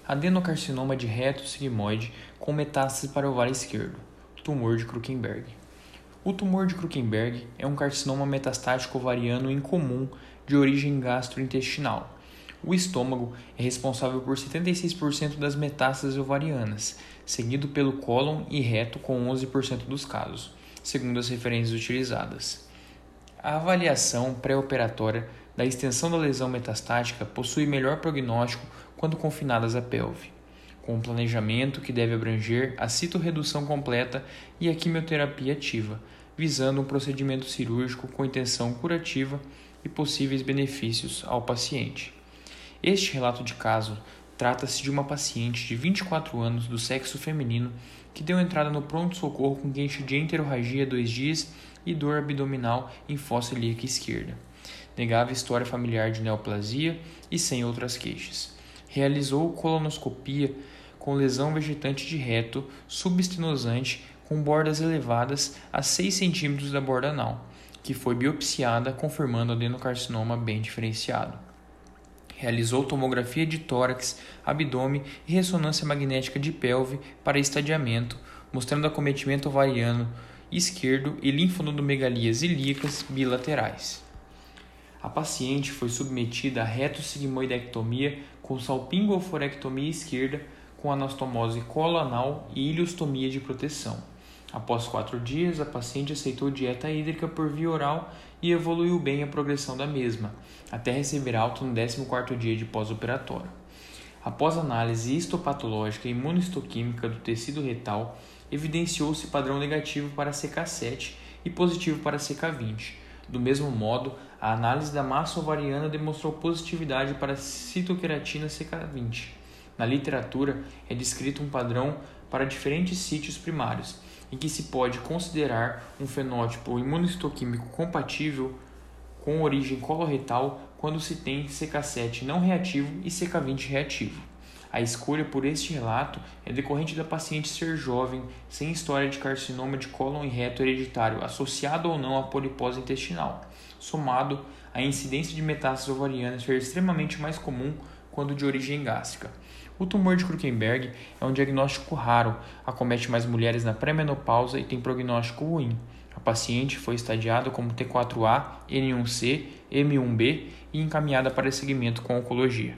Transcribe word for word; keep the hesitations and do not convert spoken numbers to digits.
Adenocarcinoma de reto sigmoide com metástase para o ovário esquerdo, tumor de Krukenberg. O tumor de Krukenberg é um carcinoma metastático ovariano incomum de origem gastrointestinal. O estômago é responsável por setenta e seis por cento das metástases ovarianas, seguido pelo cólon e reto com onze por cento dos casos, segundo as referências utilizadas. A avaliação pré-operatória da extensão da lesão metastática possui melhor prognóstico quando confinadas à pelve, com um planejamento que deve abranger a citorredução completa e a quimioterapia ativa, visando um procedimento cirúrgico com intenção curativa e possíveis benefícios ao paciente. Este relato de caso trata-se de uma paciente de vinte e quatro anos do sexo feminino que deu entrada no pronto-socorro com queixa de enterorragia dois dias e dor abdominal em fossa ilíaca esquerda. Negava história familiar de neoplasia e sem outras queixas. Realizou colonoscopia com lesão vegetante de reto subestenosante com bordas elevadas a seis centímetros da borda anal, que foi biopsiada confirmando adenocarcinoma bem diferenciado. Realizou tomografia de tórax, abdômen e ressonância magnética de pelve para estadiamento, mostrando acometimento ovariano esquerdo e linfonodomegalias ilíacas bilaterais. A paciente foi submetida a retossigmoidectomia com salpingo-oforectomia esquerda com anastomose coloanal e ileostomia de proteção. Após quatro dias, a paciente aceitou dieta hídrica por via oral e evoluiu bem a progressão da mesma, até receber alta no décimo quarto dia de pós-operatório. Após análise histopatológica e imunohistoquímica do tecido retal, evidenciou-se padrão negativo para C K sete e positivo para C K vinte. Do mesmo modo, a análise da massa ovariana demonstrou positividade para citoqueratina C K vinte. Na literatura, é descrito um padrão para diferentes sítios primários, em que se pode considerar um fenótipo imunohistoquímico compatível com origem coloretal quando se tem C K sete não reativo e C K vinte reativo. A escolha por este relato é decorrente da paciente ser jovem, sem história de carcinoma de cólon e reto hereditário, associado ou não à polipose intestinal, somado à incidência de metástases ovarianas ser extremamente mais comum quando de origem gástrica. O tumor de Krukenberg é um diagnóstico raro, acomete mais mulheres na pré-menopausa e tem prognóstico ruim. A paciente foi estadiada como T quatro A, N um C, M um B e encaminhada para seguimento com oncologia.